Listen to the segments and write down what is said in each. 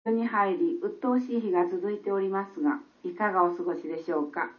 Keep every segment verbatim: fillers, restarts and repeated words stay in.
に入り、鬱陶しい日が続いておりますが、いかがお過ごしでしょうか。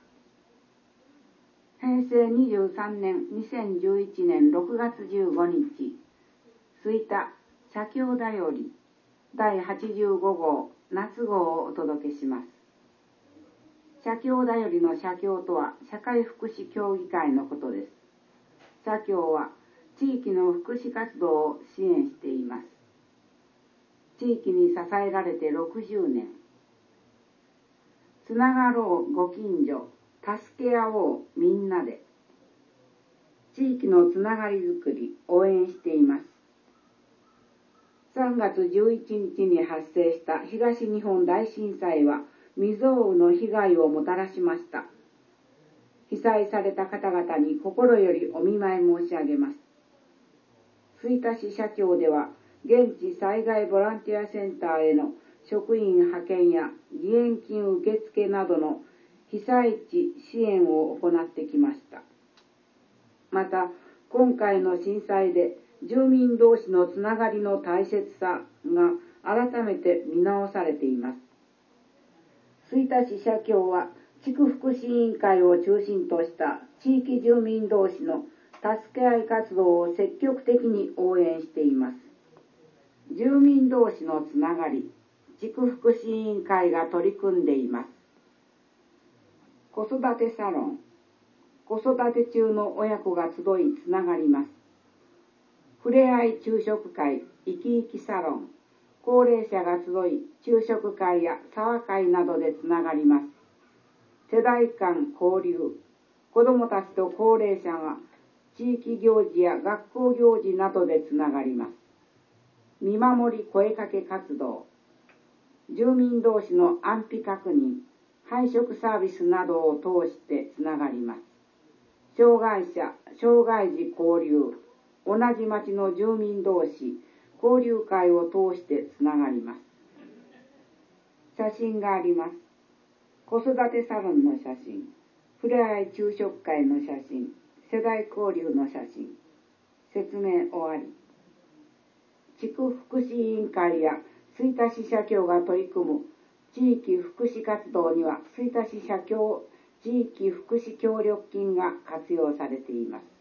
へいせいにじゅうさんねんにせんじゅういちねんろくがつじゅうごにち、吹田写経だよりだいはちじゅうごごう夏号をお届けします。写経だよりの写経とは社会福祉協議会のことです。写経は地域の福祉活動を支援しています。地域に支えられてろくじゅうねん。つながろうご近所、助け合おうみんなで。地域のつながりづくり応援しています。さんがつじゅういちにちに発生した東日本大震災は未曾有の被害をもたらしました。被災された方々に心よりお見舞い申し上げます。吹田市社協では現地災害ボランティアセンターへの職員派遣や義援金受付などの被災地支援を行ってきました。また、今回の震災で住民同士のつながりの大切さが改めて見直されています。吹田市社協は地区福祉委員会を中心とした地域住民同士の助け合い活動を積極的に応援しています。住民同士のつながり、地区福祉委員会が取り組んでいます。子育てサロン、子育て中の親子が集いつながります。ふれあい昼食会、いきいきサロン、高齢者が集い昼食会や茶話会などでつながります。世代間交流、子どもたちと高齢者が地域行事や学校行事などでつながります。見守り声かけ活動、住民同士の安否確認、配食サービスなどを通してつながります。障害者、障害児交流、同じ町の住民同士、交流会を通してつながります。写真があります。子育てサロンの写真、ふれあい昼食会の写真、世代交流の写真。説明終わり。地区福祉委員会や吹田市社協が取り組む地域福祉活動には吹田市社協地域福祉協力金が活用されています。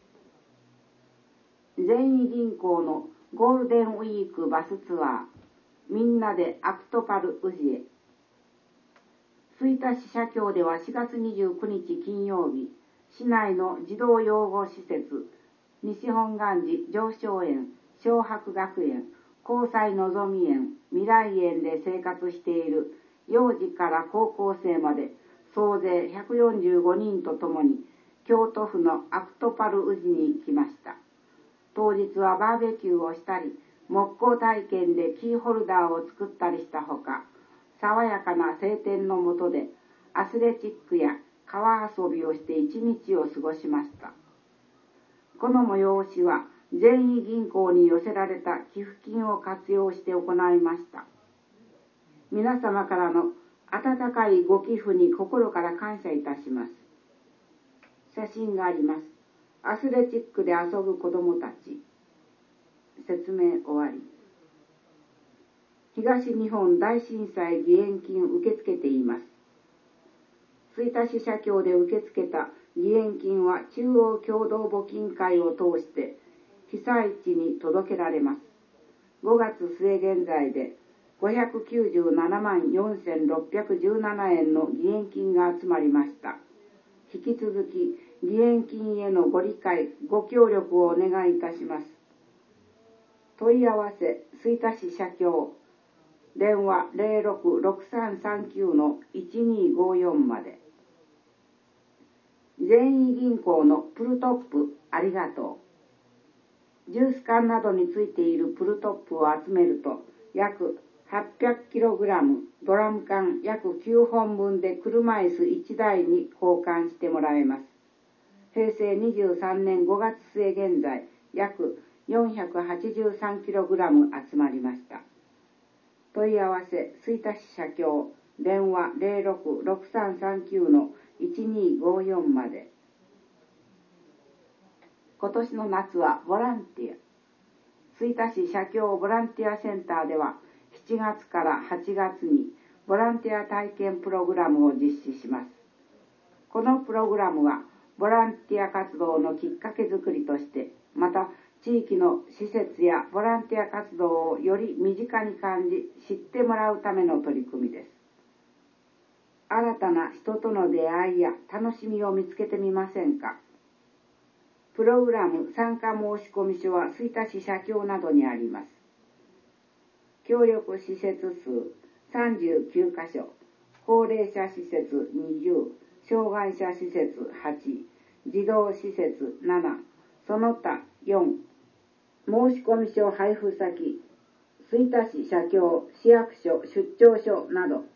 全員銀行のゴールデンウィークバスツアー、みんなでアクトパル宇治へ。吹田市社協ではしがつにじゅうくにち金曜日、市内の児童養護施設、西本願寺上昇園、小白学園、交際のぞみ園、未来園で生活している幼児から高校生まで総勢ひゃくよんじゅうごにんとともに京都府のアクトパル宇治に来ました。当日はバーベキューをしたり、木工体験でキーホルダーを作ったりしたほか、爽やかな晴天の下でアスレチックや川遊びをして一日を過ごしました。この催しは全員銀行に寄せられた寄付金を活用して行いました。皆様からの温かいご寄付に心から感謝いたします。写真があります。アスレチックで遊ぶ子どもたち。説明終わり。東日本大震災義援金受け付けています。吹田市社協で受け付けた義援金は中央共同募金会を通して被災地に届けられます。ごがつ末現在でごひゃくきゅうじゅうななまんよんせんろっぴゃくじゅうななえんの義援金が集まりました。引き続き義援金へのご理解、ご協力をお願いいたします。問い合わせ、吹田市社協、電話 ゼロろくろくさんさんきゅうのいちにごよん まで。全員銀行のプルトップありがとう。ジュース缶などについているプルトップを集めると約はっぴゃくキログラム、ドラム缶約きゅうほんぶんで車椅子いちだいに交換してもらえます。へいせいにじゅうさんねんごがつ末現在、約よんひゃくはちじゅうさんキログラム集まりました。問い合わせ、吹田市社協、電話 ゼロろくろくさんさんきゅうのいちにごよん まで。今年の夏はボランティア。吹田市社協ボランティアセンターではししちがつからはちがつにボランティア体験プログラムを実施します。このプログラムはボランティア活動のきっかけづくりとして、また地域の施設やボランティア活動をより身近に感じ、知ってもらうための取り組みです。新たな人との出会いや楽しみを見つけてみませんか。プログラム参加申込書は吹田市社協などにあります。協力施設数さんじゅうきゅうか所、高齢者施設にじゅう、障害者施設はち、児童施設なな、その他よん、申込書配布先、吹田市社協、市役所、出張所など。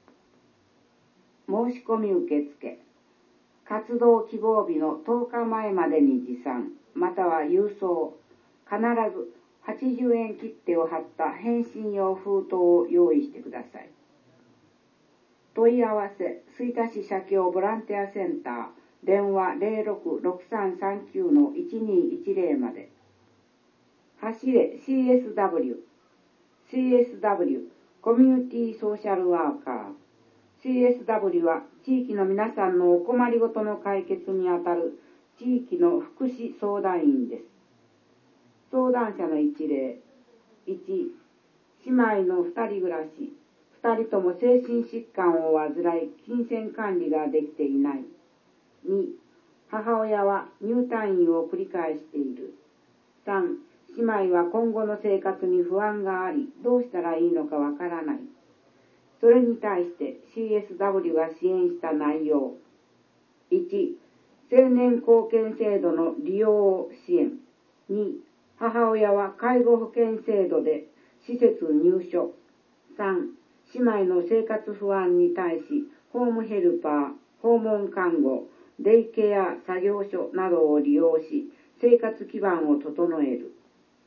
申し込み受付。活動希望日のとおかまえまでに持参、または郵送。必ずはちじゅうえん切手を貼った返信用封筒を用意してください。問い合わせ、吹田市社協ボランティアセンター、電話 ゼロろくろくさんさんきゅうのいちにいちゼロ まで。走れ シーエスダブリュー、シーエスダブリュー、コミュニティソーシャルワーカー。シーエスダブリュー は地域の皆さんのお困りごとの解決にあたる地域の福祉相談員です。相談者の一例。いち、姉妹の二人暮らし。二人とも精神疾患を患い、金銭管理ができていない。に、母親は入退院を繰り返している。さん、姉妹は今後の生活に不安があり、どうしたらいいのかわからない。それに対して シーエスダブリュー が支援した内容。いち、青年貢献制度の利用を支援。に、母親は介護保険制度で施設入所。さん、姉妹の生活不安に対し、ホームヘルパー、訪問看護、デイケア作業所などを利用し、生活基盤を整える。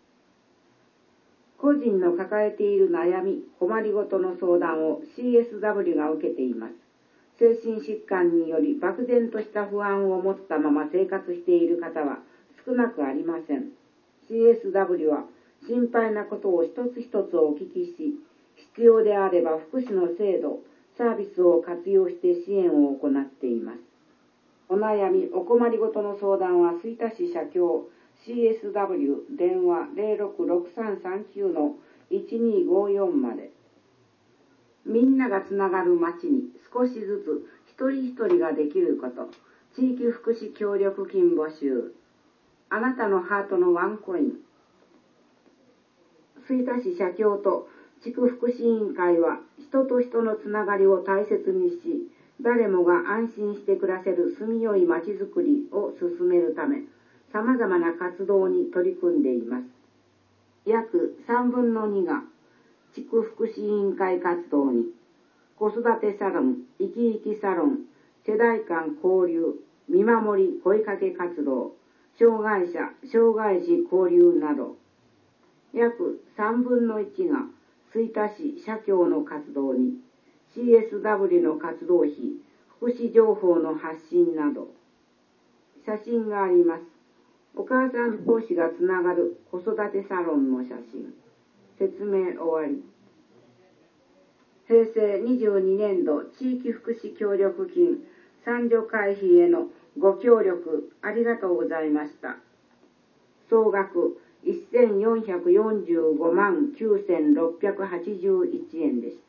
個人の抱えている悩み、困りごとの相談を シーエスダブリュー が受けています。精神疾患により漠然とした不安を持ったまま生活している方は少なくありません。シーエスダブリュー は心配なことを一つ一つお聞きし、必要であれば福祉の制度、サービスを活用して支援を行っています。お悩み、お困りごとの相談は吹田市社協、シーエスダブリュー 電話 ゼロろくろくさんさんきゅうのいちにごよんまで。みんながつながる町に少しずつ一人一人ができること。地域福祉協力金募集。あなたのハートのワンコイン。吹田市社協と地区福祉委員会は人と人のつながりを大切にし、誰もが安心して暮らせる住みよい町づくりを進めるため、様々な活動に取り組んでいます。約さんぶんのにが地区福祉委員会活動に、子育てサロン、生き生きサロン、世代間交流、見守り声かけ活動、障害者、障害児交流など、約さんぶんのいちが吹田市社協の活動に、シーエスダブリュー の活動費、福祉情報の発信など、写真があります。お母さん同士がつながる子育てサロンの写真。説明終わり。へいせいにじゅうにねんど地域福祉協力金参助会費へのご協力ありがとうございました。総額せんよんひゃくよんじゅうごまんきゅうせんろっぴゃくはちじゅういちえんでした。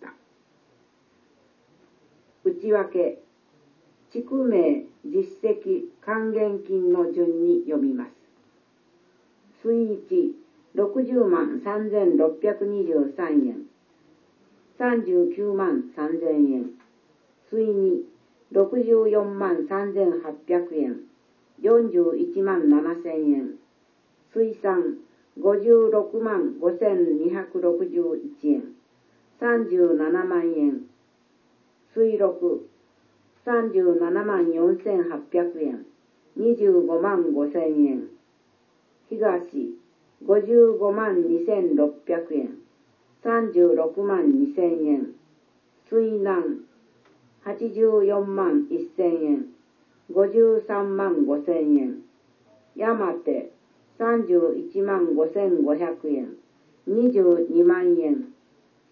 内訳、地区名、実績、還元金の順に読みます。水いち、ろくじゅうまんさんぜんろっぴゃくにじゅうさんえん。さんじゅうきゅうまんさんぜんえん。水に、ろくじゅうよんまんさんぜんはっぴゃくえん。よんじゅういちまんななせんえん。水さん、ごじゅうろくまんごせんにひゃくろくじゅういちえん。さんじゅうななまんえん。水ろく、さんじゅうななまんよんせんはっぴゃくえん。にじゅうごまんごせんえん。東、ごじゅうごまんにせんろっぴゃくえん。さんじゅうろくまんにせんえん。水南、はちじゅうよんまんせんえん。ごじゅうさんまんごせんえん。山手、さんじゅういちまんごせんごひゃくえん。にじゅうにまんえん。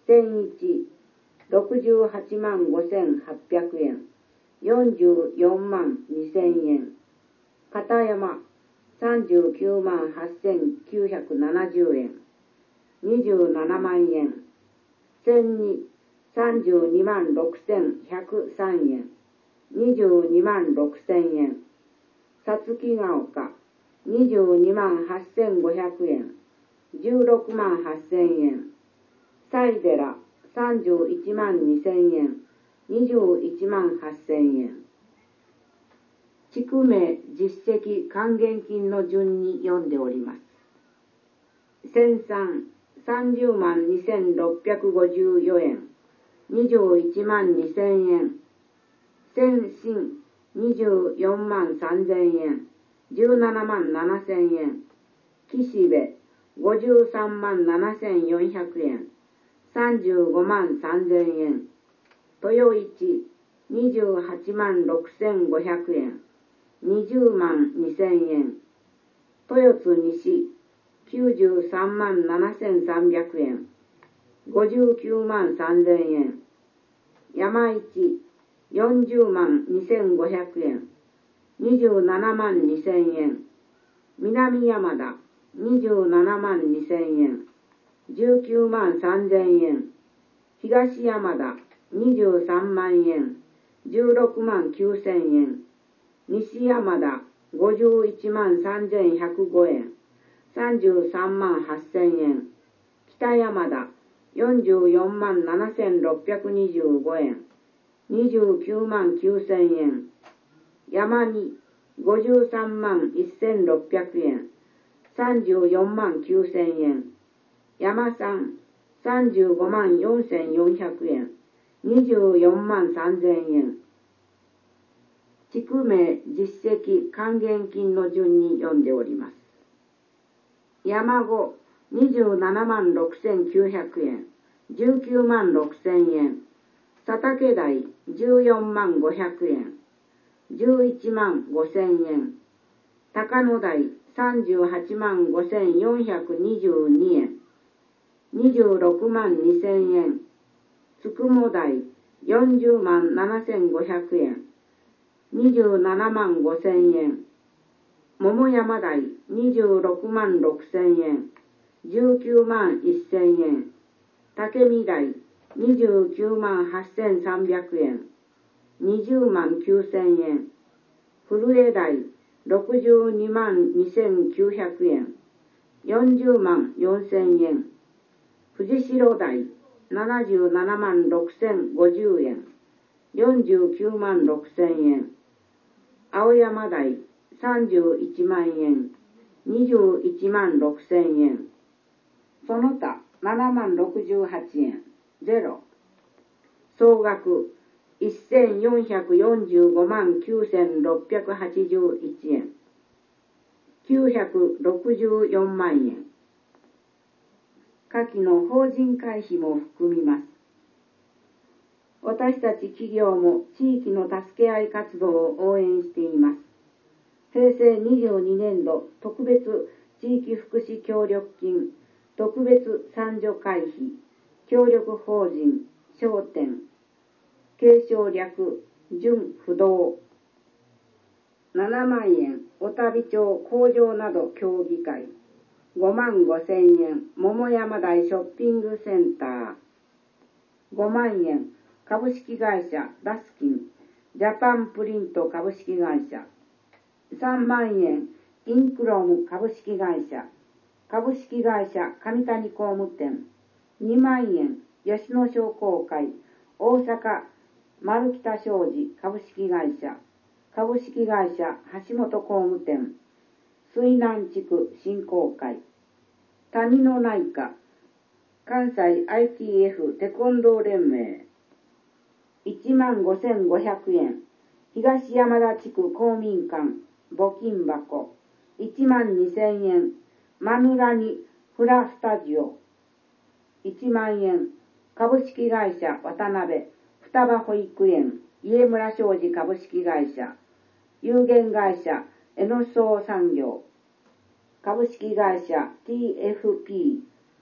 千一、ろくじゅうはちまんごせんはっぴゃくえん、よんじゅうよんまんにせんえん。片山、さんじゅうきゅうまんはっせんきゅうひゃくななじゅうえん、にじゅうななまんえん。千二、さんじゅうにまんろくせんひゃくさんえん、にじゅうにまんろくせんえん。さつきが丘、にじゅうにまんはっせんごひゃくえん、じゅうろくまんはっせんえん。さいでら、さんじゅういちまんにせんえん、にじゅういちまんはっせんえん。地区名、実績、還元金の順に読んでおります。千三、さんじゅうまんにせんろっぴゃくごじゅうよえん、にじゅういちまんにせんえん。千新、にじゅうよんまんさんぜんえん、じゅうななまんななせんえん。岸辺、ごじゅうさんまんななせんよんひゃくえん、さんじゅうごまんさんぜんえん。豊一、にじゅうはちまんろくせんごひゃくえん、にじゅうまんにせんえん。豊津西、きゅうじゅうさんまんななせんさんびゃくえん、ごじゅうきゅうまんさんぜんえん。山一、よんじゅうまんにせんごひゃくえん、にじゅうななまんにせんえん。南山田、にじゅうななまんにせんえん、じゅうきゅうまんさんぜんえん。東山田、にじゅうさんまんえん、じゅうろくまんきゅうせんえん。西山田、ごじゅういちまんさんぜんひゃくごえん、さんじゅうさんまんはっせんえん。北山田、よんじゅうよんまんななせんろっぴゃくにじゅうごえん、にじゅうきゅうまんきゅうせんえん。山に、ごじゅうさんまんせんろっぴゃくえん、さんじゅうよんまんきゅうせんえん。山三、さんじゅうごまんよんせんよんひゃくえん、にじゅうよんまんさんぜんえん。地区名、実績、還元金の順に読んでおります。山五、にじゅうななまんろくせんきゅうひゃくえん、じゅうきゅうまんろくせんえん。佐竹台、じゅうよんまんごひゃくえん、じゅういちまんごせんえん。高野台、さんじゅうはちまんごせんよんひゃくにじゅうにえん、にじゅうろくまんにせんえん。つくも台、よんじゅうまんななせんごひゃくえん、にじゅうななまんごせんえん。桃山台、にじゅうろくまんろくせんえん、じゅうきゅうまんせんえん。竹見台、にじゅうきゅうまんはっせんさんびゃくえん、にじゅうまんきゅうせんえん。古江台、ろくじゅうにまんにせんきゅうひゃくえん、よんじゅうまんよんせんえん。藤代台、ななじゅうななまんろくせんごじゅうえん、よんじゅうきゅうまんろくせんえん。青山台、さんじゅういちまんえん、にじゅういちまんろくせんえん。その他、ななまんろくじゅうはちえん、ゼロ。総額、せんよんひゃくよんじゅうごまんきゅうせんろっぴゃくはちじゅういちえん、きゅうひゃくろくじゅうよんまんえん。下記の法人会費も含みます。私たち企業も地域の助け合い活動を応援しています。平成にじゅうにねんど特別地域福祉協力金特別賛助会費協力法人商店継承略準不動ななまんえん小旅町工場など協議会ごまんごせんえん桃山台ショッピングセンターごまんえん株式会社ダスキンジャパンプリント株式会社さんまんえんインクロム株式会社株式会社上谷工務店にまんえん吉野商工会大阪丸北商事株式会社株式会社橋本工務店水南地区振興会谷の内科関西 アイティーエフ テコンドー連盟いちまんごせんごひゃくえん東山田地区公民館募金箱いちまんにせんえんマヌラニフラスタジオいちまんえん株式会社渡辺双葉保育園家村商事株式会社有限会社江ノ総産業株式会社 ティーエフピー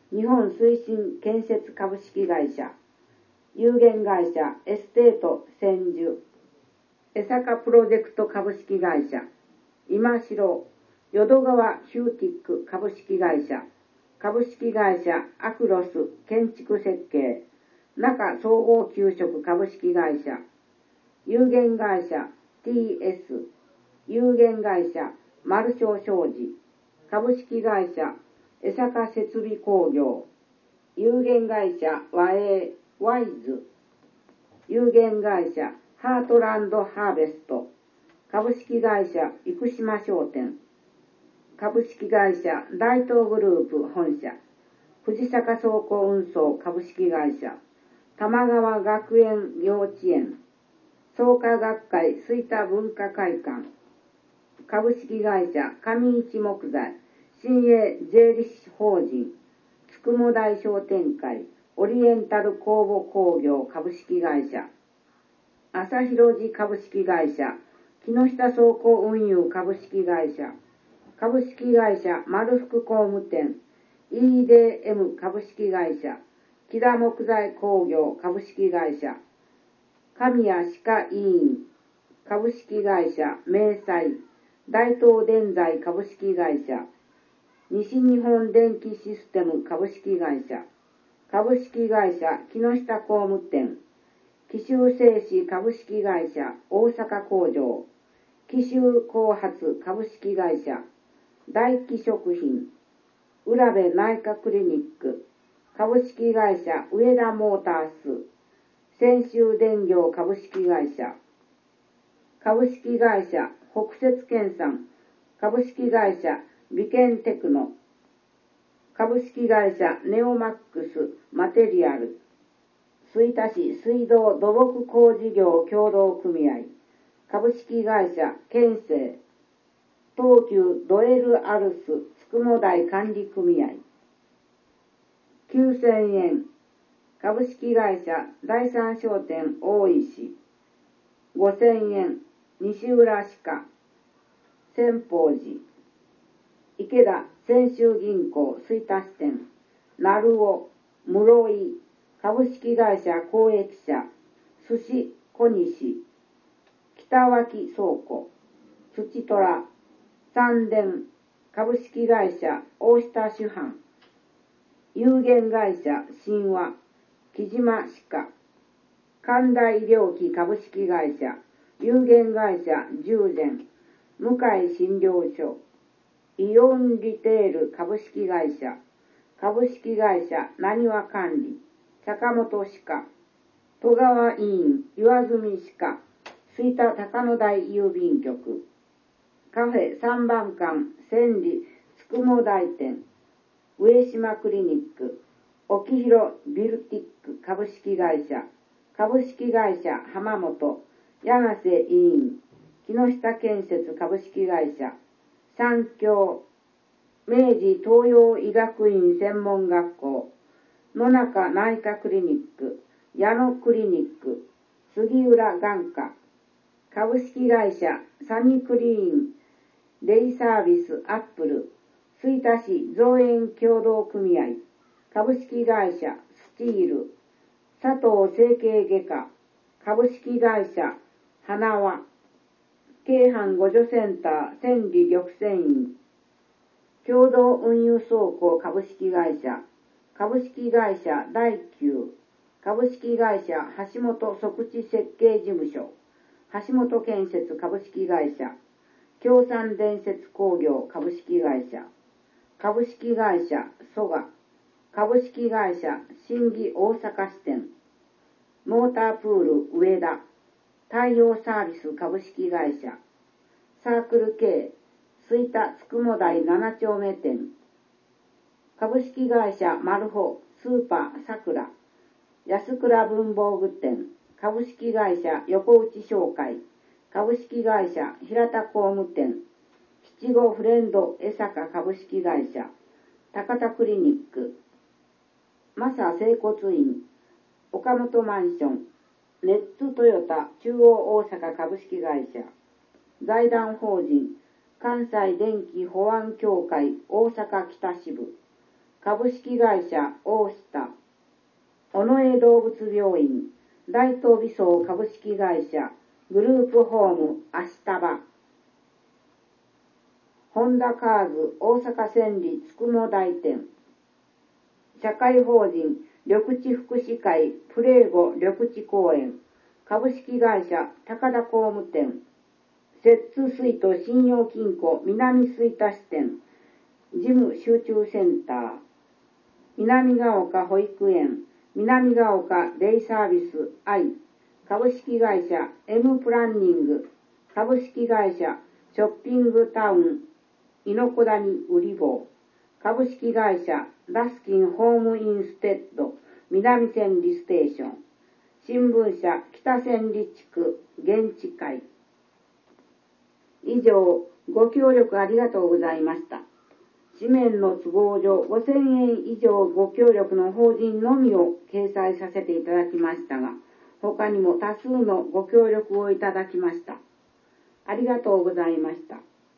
日本推進建設株式会社、有限会社エステート千住、江坂プロジェクト株式会社、今城淀川ヒューティック株式会社、株式会社アクロス建築設計、中総合給食株式会社、有限会社 ティーエス、有限会社丸正商事、株式会社江坂設備工業、有限会社和栄ワイズ、有限会社ハートランドハーベスト、株式会社生島商店、株式会社大東グループ本社、藤坂倉庫運送株式会社、玉川学園幼稚園、創価学会吹田文化会館、株式会社上市木材、新鋭税理士法人、つくも大商店会、オリエンタル工房工業株式会社、朝広寺株式会社、木下倉庫運輸株式会社、株式会社丸福工務店、イーディーエム 株式会社、木田木材工業株式会社、神谷歯科医院株式会社明細、大東電材株式会社、西日本電気システム株式会社、株式会社木下工務店、紀州製紙株式会社大阪工場、紀州工発株式会社、大気食品、浦部内科クリニック、株式会社上田モータース、泉州電業株式会社、株式会社北雪研産、株式会社美健テクノ、株式会社ネオマックスマテリアル、吹田市水道土木工事業協同組合、株式会社建成、東急ドエルアルスつくも大管理組合、きゅうせんえん、株式会社第三商店大石、ごせんえん、西浦歯科、千宝寺、池田泉州銀行吹田支店、鳴尾、室井、株式会社公益社、寿司小西、北脇倉庫、土虎、三電、株式会社大下酒販、有限会社神話、木島歯科、神田医療機株式会社、有限会社十全、向井診療所、イオンリテール株式会社、株式会社なにわ管理、坂本歯科、戸川医院岩住歯科、吹田高野台郵便局、カフェ三番館千里つくも大店、上島クリニック、沖広ビルティック株式会社、株式会社浜本、柳瀬委員、木下建設株式会社、三共、明治東洋医学院専門学校、野中内科クリニック、矢野クリニック、杉浦眼科、株式会社サニクリーン、デイサービスアップル、吹田市造園協同組合、株式会社スチール、佐藤整形外科、株式会社花輪、京阪互助センター千里緑繊院、共同運輸倉庫株式会社、株式会社大久、株式会社橋本即地設計事務所、橋本建設株式会社、京産電設工業株式会社、株式会社蘇我、株式会社新義大阪支店、モータープール上田、太陽サービス株式会社、サークル K、吹田つくも台なな丁目店、株式会社マルホスーパーさくら、安倉文房具店、株式会社横内商会、株式会社平田工務店、七五フレンド江坂株式会社、高田クリニック、マサ整骨院、岡本マンション、ネッツトヨタ中央大阪株式会社、財団法人関西電気保安協会大阪北支部、 株式会社大下、尾上動物病院、大東美荘株式会社、グループホーム足束、ホンダカーズ大阪千里つくも台店、社会法人緑地福祉会プレーゴ緑地公園、株式会社高田工務店、摂津水都信用金庫南吹田支店、事務集中センター、南ヶ丘保育園、南ヶ丘デイサービス I、株式会社 M プランニング、株式会社ショッピングタウン猪子谷売り坊、株式会社ダスキンホームインステッド南千里ステーション、新聞社北千里地区現地会。以上、ご協力ありがとうございました。紙面の都合上ごせんえん以上ご協力の法人のみを掲載させていただきましたが、他にも多数のご協力をいただきました。ありがとうございました。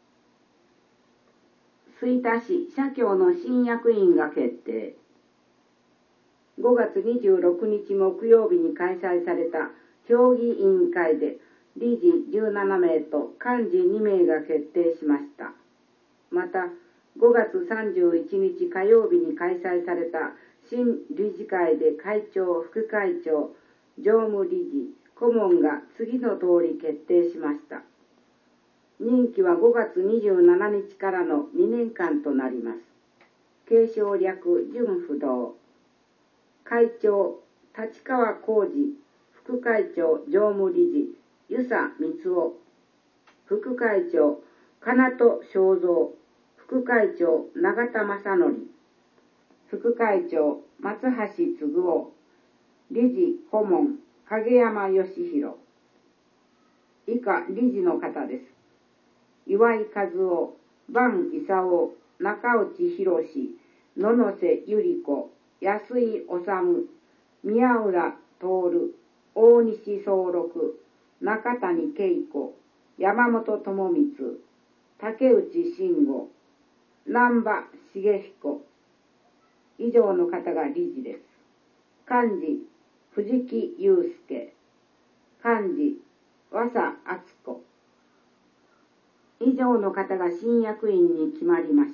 吹田市社協の新役員が決定。ごがつにじゅうろくにち木曜日に開催された評議委員会で理事じゅうななめいと幹事にめいが決定しました。また、ごがつさんじゅういちにち火曜日に開催された新理事会で会長、副会長、常務理事、顧問が次の通り決定しました。任期はごがつにじゅうしちにちからのにねんかんとなります。継承略、純不動。会長、立川浩二、副会長、常務理事、遊佐光夫、副会長、金戸正三、副会長、永田正則、副会長、松橋嗣夫、理事、顧問、影山義弘。以下、理事の方です。岩井和夫、伴勲、中内博史、野々瀬百合子、安井治、宮浦徹、大西宗六、中谷恵子、山本智光、竹内慎吾、南波重彦。以上の方が理事です。幹事、藤木祐介。幹事、和佐敦子。以上の方が新役員に決まりました。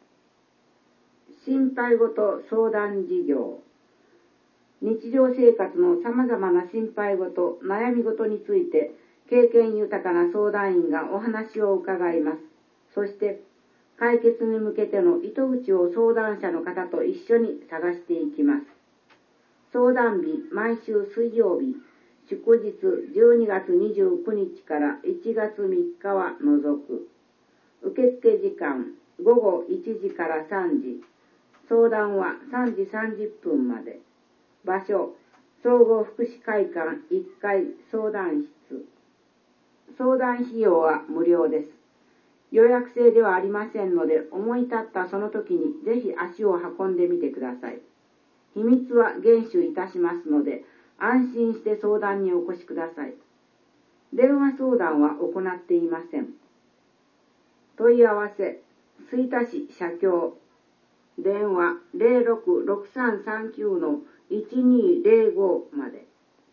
心配事相談事業。日常生活のさまざまな心配事、悩み事について、経験豊かな相談員がお話を伺います。そして、解決に向けての糸口を相談者の方と一緒に探していきます。相談日、毎週水曜日、祝日じゅうにがつにじゅうくにちからいちがつみっかは除く。受付時間、ごごいちじからさんじ。相談はさんじさんじゅっぷんまで。場所、総合福祉会館いっかい相談室。相談費用は無料です。予約制ではありませんので、思い立ったその時にぜひ足を運んでみてください。秘密は厳守いたしますので、安心して相談にお越しください。電話相談は行っていません。問い合わせ、吹田市社協。電話 ゼロろくろくさんさんきゅうのいちにゼロご まで。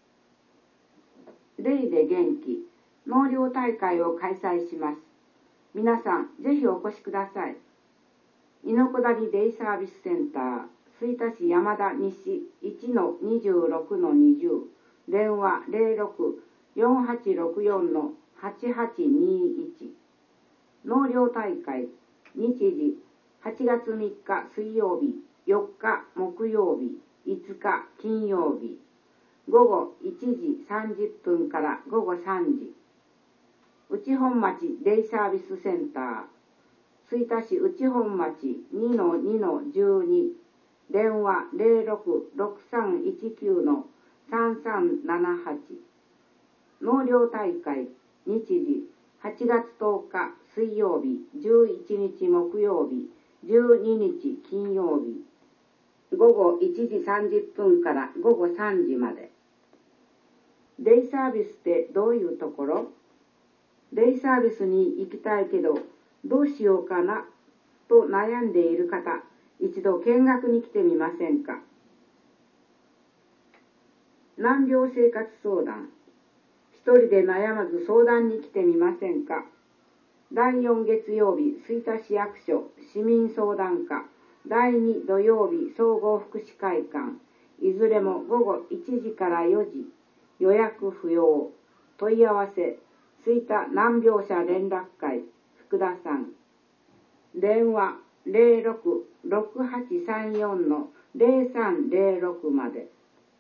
霊で元気、納涼大会を開催します。皆さん、ぜひお越しください。猪子谷デイサービスセンター、吹田市山田西 いちのにじゅうろくのにじゅう、電話 ゼロろくよんはちろくよんのはちはちにいち。納涼大会、日時、はちがつみっか水曜日、よっか木曜日、いつか金曜日、ごごいちじさんじゅっぷんからごごさんじ。内本町デイサービスセンター、吹田市内本町 にのにのじゅうに、電話 ゼロろくろくさんいちきゅうのさんさんななはち。納涼大会、日時、はちがつとおか水曜日、じゅういちにち木曜日、じゅうににち金曜日、ごごいちじさんじゅっぷんからごごさんじまで。デイサービスってどういうところ？デイサービスに行きたいけど、どうしようかなと悩んでいる方、 一度見学に来てみませんか。難病生活相談。一人で悩まず相談に来てみませんか。だいよん月曜日、吹田市役所市民相談課、だいに土曜日、総合福祉会館、いずれも午後いちじからよじ、予約不要。問い合わせ、吹田難病者連絡会、福田さん。電話、ゼロろく ろくはちさんよん ゼロさんゼロろく まで。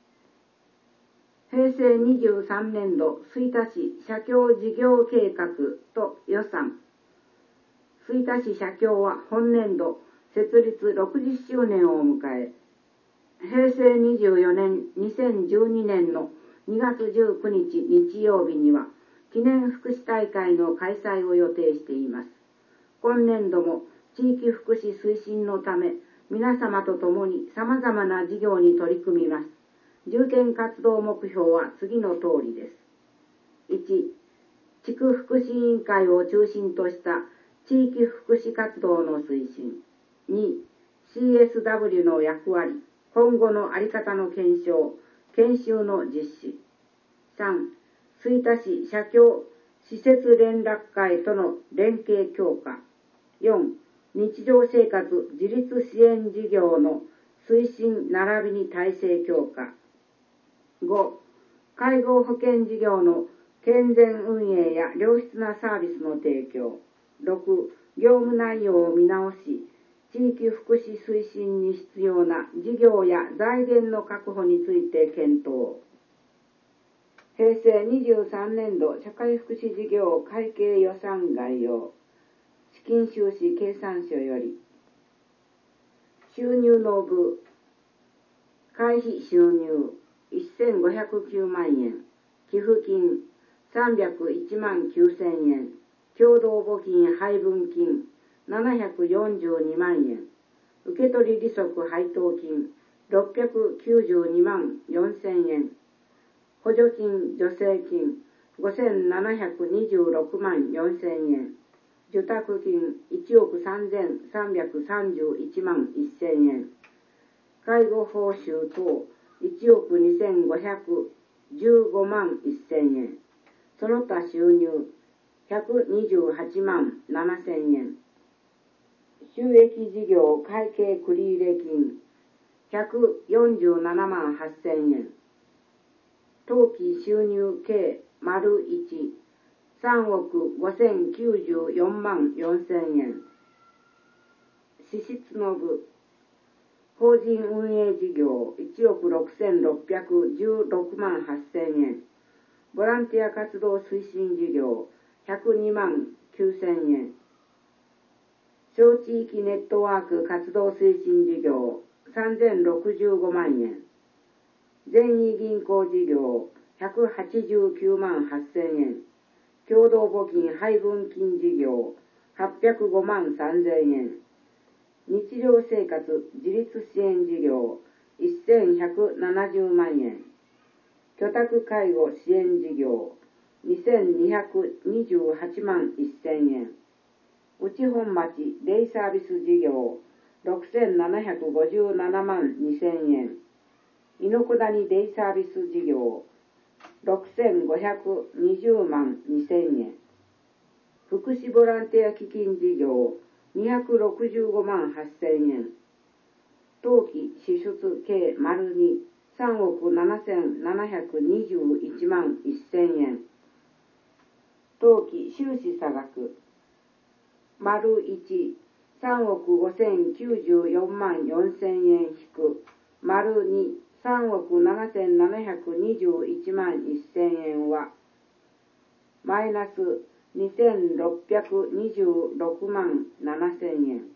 平成にじゅうさんねん度吹田市社協事業計画と予算。吹田市社協は本年度設立ろくじゅっしゅうねんを迎え、平成にじゅうよねんにせんじゅうにねんのにがつじゅうくにち日曜日には記念福祉大会の開催を予定しています。今年度も地域福祉推進のため、皆様と共に様々な事業に取り組みます。重点活動目標は次の通りです。いち、地区福祉委員会を中心とした地域福祉活動の推進。に、シーエスダブリュー の役割、今後の在り方の検証、研修の実施。さん、吹田市社協施設連絡会との連携強化。よん、日常生活自立支援事業の推進並びに体制強化。ご、介護保険事業の健全運営や良質なサービスの提供。ろく、業務内容を見直し、地域福祉推進に必要な事業や財源の確保について検討。平成にじゅうさんねん度社会福祉事業会計予算概要。資金収支計算書より。収入の部、会費収入せんごひゃくきゅうまんえん、寄付金さんびゃくいちまんきゅうせんえん、共同募金配分金ななひゃくよんじゅうにまんえん、受取利息配当金ろっぴゃくきゅうじゅうにまんよんせんえん、補助金助成金ごせんななひゃくにじゅうろくまんよんせんえん、受託金いちおくさんぜんさんびゃくさんじゅういちまんせんえん、介護報酬等いちおくにせんごひゃくじゅうごまんせんえん、その他収入ひゃくにじゅうはちまんななせんえん、収益事業会計繰入金ひゃくよんじゅうななまんはっせんえん、当期収入計丸いち、さんおくごせんきゅうじゅうよんまんよんせんえん、支出の部、法人運営事業いちおくろくせんろっぴゃくじゅうろくまんはっせんえん、ボランティア活動推進事業ひゃくにまんきゅうせんえん、小地域ネットワーク活動推進事業さんぜんろくじゅうごまんえん、善意銀行事業ひゃくはちじゅうきゅうまんはっせんえん、共同募金配分金事業はっぴゃくごまんさんぜんえん、日常生活自立支援事業せんひゃくななじゅうまんえん、居宅介護支援事業にせんにひゃくにじゅうはちまんせんえん、内本町デイサービス事業ろくせんななひゃくごじゅうななまんにせんえん、猪子谷デイサービス事業ろくせんごひゃくにじゅうまんにせんえん、福祉ボランティア基金事業にひゃくろくじゅうごまんはっせんえん、当期支出計丸にさんおくななせんななひゃくにじゅういちまんせんえん、当期収支差額丸いち、さんおくごせんきゅうじゅうよんまんよんせんえん引く丸に、さんおくななせんななひゃくにじゅういちまんせんえんはマイナスにせんろっぴゃくにじゅうろくまんななせんえん。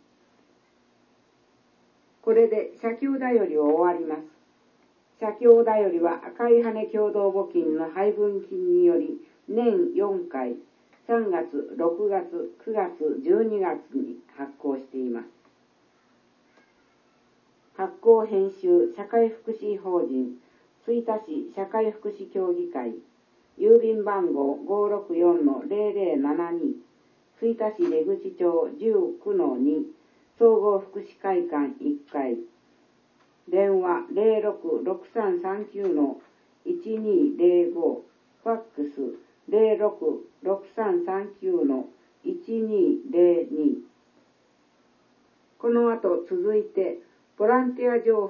これで社協だよりを終わります。社協だよりは赤い羽共同募金の配分金により年よんかい、さんがつ、ろくがつ、くがつ、じゅうにがつに発行しています。発行編集社会福祉法人吹田市社会福祉協議会、郵便番号 ごーろくよんのゼロゼロななに、吹田市出口町 じゅうきゅうのに、 総合福祉会館いっかい、電話 ゼロろくろくさんさんきゅうのいちにゼロご、ファックスゼロろくろくさんさんきゅうのいちにゼロに。この後続いてボランティア情